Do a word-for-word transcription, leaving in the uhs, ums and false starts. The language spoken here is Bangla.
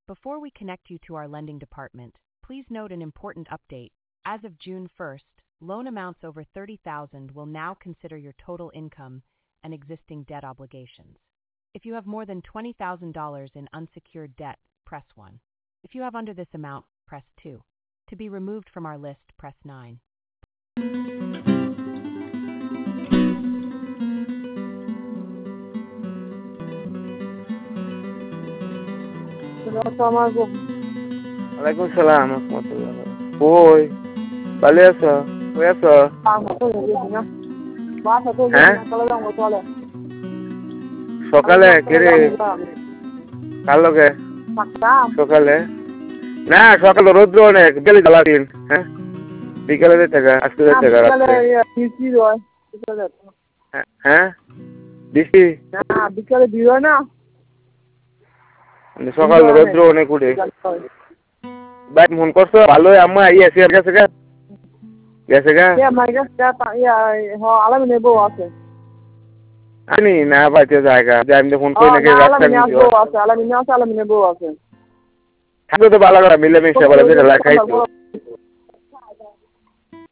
Before we connect you to our lending department, please note an important update. As of June first, loan amounts over thirty thousand dollars will now consider your total income and existing debt obligations. If you have more than twenty thousand dollars in unsecured debt, press one. If you have under this amount, press two. To be removed from our list, press nine. Alaikum salam rahmatullah. Oi, ভালো আছো? কই আছো? হ্যাঁ? সকালে কেরে কার লগে সকালে না সকালে রোদ্র অনেক বিকেলে জ্বালা দিন হ্যাঁ বিকেলে যেতে গা আজকে যেতে গা হ্যাঁ বৃষ্টি বিকালে দিও না সকাল রোদ্র অনেক উঠে ভাই ফোন করছো ভালো আম্মা ইয়ে আছে গেছে গা গেছে গা আমার কাছে আলামিন বউ আছে আমি না পাইতে জায়গা যে আমি ফোন করি নাকি রাস্তা আলামিন বউ আছে আলামিন আছে আলামিন বউ আছে থাকলে তো ভালো করে মিলে মিশে বলে যে লেখাই তো